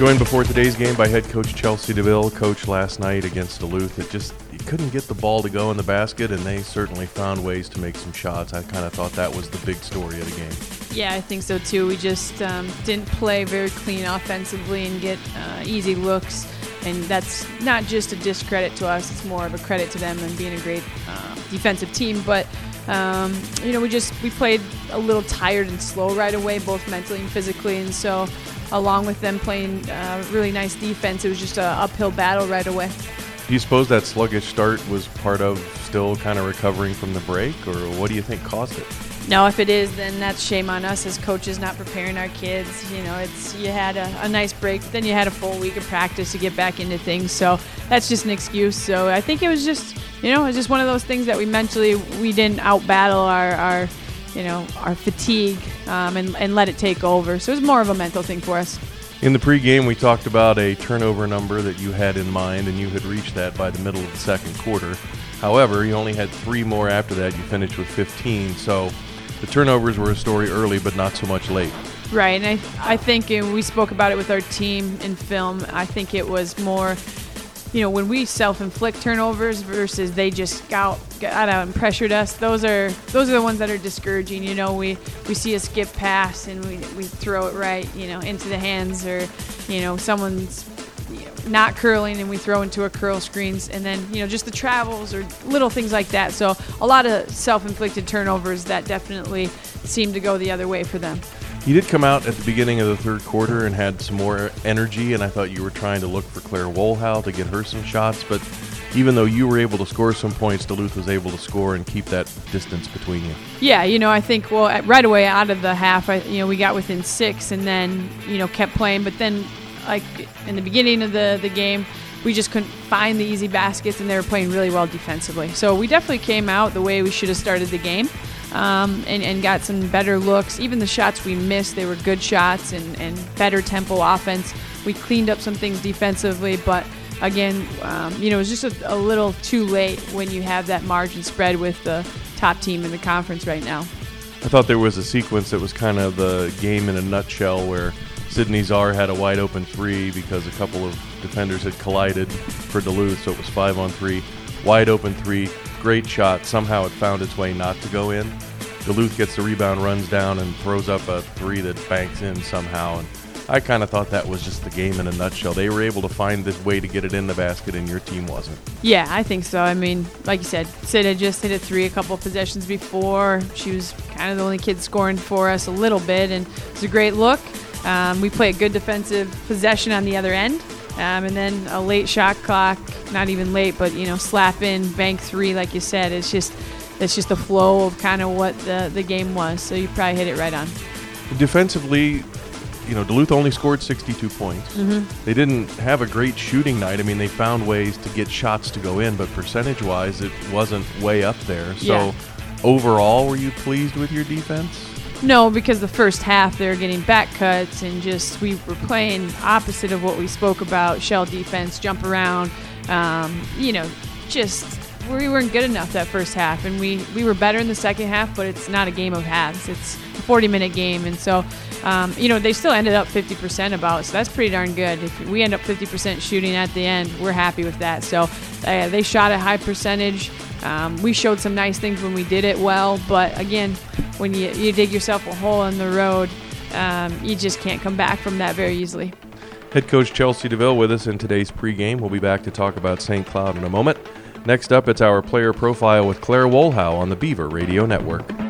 Joined before today's game by head coach Chelsea DeVille. Coach, last night against Duluth, you couldn't get the ball to go in the basket, and they certainly found ways to make some shots. I kind of thought that was the big story of the game. Yeah, I think so too. We just didn't play very clean offensively and get easy looks, and that's not just a discredit to us. It's more of a credit to them and being a great defensive team. But we played a little tired and slow right away, both mentally and physically, and so along with them playing really nice defense, it was just an uphill battle right away. Do you suppose that sluggish start was part of still kind of recovering from the break, or what do you think caused it? No, if it is, then that's shame on us as coaches not preparing our kids. You had a nice break, but then you had a full week of practice to get back into things, so that's just an excuse. So I think it was just, one of those things that we didn't out-battle our fatigue and let it take over. So it was more of a mental thing for us. In the pregame, we talked about a turnover number that you had in mind, and you had reached that by the middle of the second quarter. However, you only had 3 more after that. You finished with 15. So the turnovers were a story early, but not so much late. Right, and I think we spoke about it with our team in film. I think it was more, when we self-inflict turnovers versus they just got out and pressured us. Those are the ones that are discouraging. We see a skip pass and we throw it right, into the hands, or someone's not curling and we throw into a curl screens, and then just the travels or little things like that. So a lot of self-inflicted turnovers that definitely seem to go the other way for them. You did come out at the beginning of the third quarter and had some more energy, and I thought you were trying to look for Claire Wohlhau to get her some shots, but even though you were able to score some points, Duluth was able to score and keep that distance between you. Yeah, I think, right away out of the half, we got within 6 and then, kept playing, but then like in the beginning of the game, we just couldn't find the easy baskets, and they were playing really well defensively. So we definitely came out the way we should have started the game. And got some better looks. Even the shots we missed, they were good shots and better tempo offense. We cleaned up some things defensively, but again, it was just a little too late when you have that margin spread with the top team in the conference right now. I thought there was a sequence that was kind of the game in a nutshell, where Sydney Czar had a wide open 3 because a couple of defenders had collided for Duluth, so it was 5-on-3. Wide open 3. Great shot. Somehow it found its way not to go in. Duluth gets the rebound, runs down, and throws up a 3 that banks in somehow. And I kind of thought that was just the game in a nutshell. They were able to find this way to get it in the basket, and your team wasn't. Yeah, I think so. I mean, like you said, Sid had just hit a 3 a couple of possessions before. She was kind of the only kid scoring for us a little bit, and it was a great look. We play a good defensive possession on the other end. And then a late shot clock, not even late, but, slap in, bank 3, like you said. It's just the flow of kind of what the game was. So you probably hit it right on. Defensively, Duluth only scored 62 points. Mm-hmm. They didn't have a great shooting night. I mean, they found ways to get shots to go in, but percentage-wise, it wasn't way up there. So overall, were you pleased with your defense? No, because the first half they were getting back cuts and we were playing opposite of what we spoke about, shell defense, jump around. We weren't good enough that first half, and we were better in the second half, but it's not a game of halves. It's a 40-minute game, and so, they still ended up 50% about, so that's pretty darn good. If we end up 50% shooting at the end, we're happy with that. So they shot a high percentage. We showed some nice things when we did it well, but again, when you dig yourself a hole in the road, you just can't come back from that very easily. Head coach Chelsea DeVille with us in today's pregame. We'll be back to talk about St. Cloud in a moment. Next up, it's our player profile with Claire Wohlhau on the Beaver Radio Network.